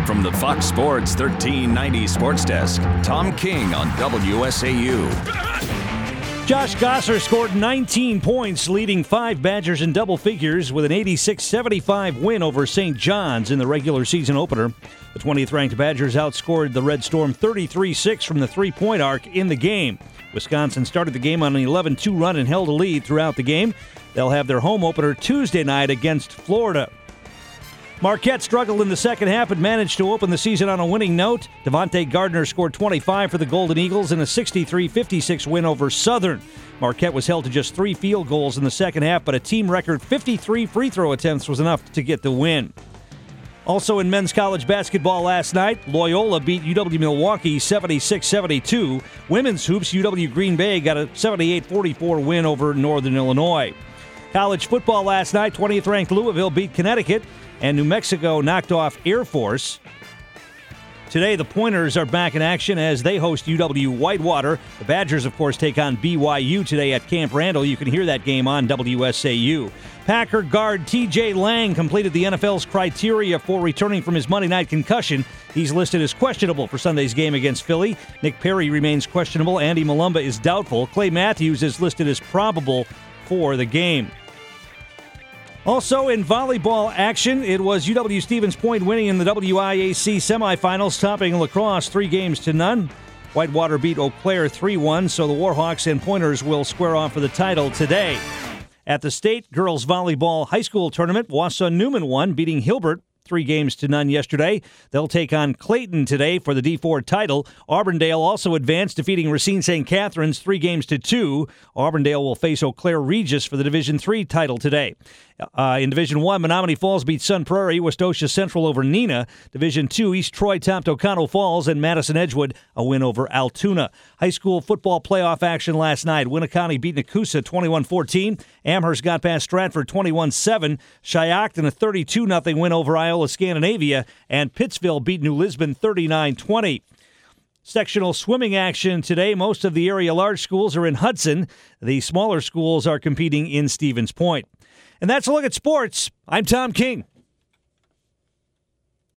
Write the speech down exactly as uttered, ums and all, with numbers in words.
From the Fox Sports thirteen ninety Sports Desk, Tom King on W S A U. Josh Gosser scored nineteen points, leading five Badgers in double figures with an eighty-six seventy-five win over Saint John's in the regular season opener. The twentieth-ranked Badgers outscored the Red Storm thirty-three six from the three-point arc in the game. Wisconsin started the game on an eleven two run and held a lead throughout the game. They'll have their home opener Tuesday night against Florida. Marquette struggled in the second half but managed to open the season on a winning note. Devontae Gardner scored twenty-five for the Golden Eagles in a sixty-three fifty-six win over Southern. Marquette was held to just three field goals in the second half, but a team record fifty-three free throw attempts was enough to get the win. Also in men's college basketball last night, Loyola beat U W-Milwaukee seventy-six seventy-two. Women's hoops, U W-Green Bay got a seventy-eight forty-four win over Northern Illinois. College football last night, twentieth-ranked Louisville beat Connecticut, and New Mexico knocked off Air Force. Today, the Pointers are back in action as they host U W-Whitewater. The Badgers, of course, take on B Y U today at Camp Randall. You can hear that game on W S A U. Packer guard T J Lang completed the N F L's criteria for returning from his Monday night concussion. He's listed as questionable for Sunday's game against Philly. Nick Perry remains questionable. Andy Malumba is doubtful. Clay Matthews is listed as probable for the game. Also in volleyball action, it was U W-Stevens Point winning in the W I A C semifinals, topping La Crosse three games to none. Whitewater beat Eau Claire three one, so the Warhawks and Pointers will square off for the title today. At the state girls volleyball high school tournament, Wausau Newman won, beating Hilbert three games to none yesterday. They'll take on Clayton today for the D four title. Auburndale also advanced, defeating Racine Saint Catherine's three games to two. Auburndale will face Eau Claire Regis for the Division three title today. Uh, in Division one, Menominee Falls beat Sun Prairie, Westosha Central over Neenah. Division two, East Troy topped O'Connell Falls, and Madison Edgewood a win over Altoona. High school football playoff action last night. Winneconne beat Nakusa twenty-one fourteen. Amherst got past Stratford twenty-one seven. Shiocton a thirty-two nothing win over Iola Scandinavia, and Pittsville beat New Lisbon thirty-nine twenty. Sectional swimming action today. Most of the area large schools are in Hudson. The smaller schools are competing in Stevens Point. And that's a look at sports. I'm Tom King.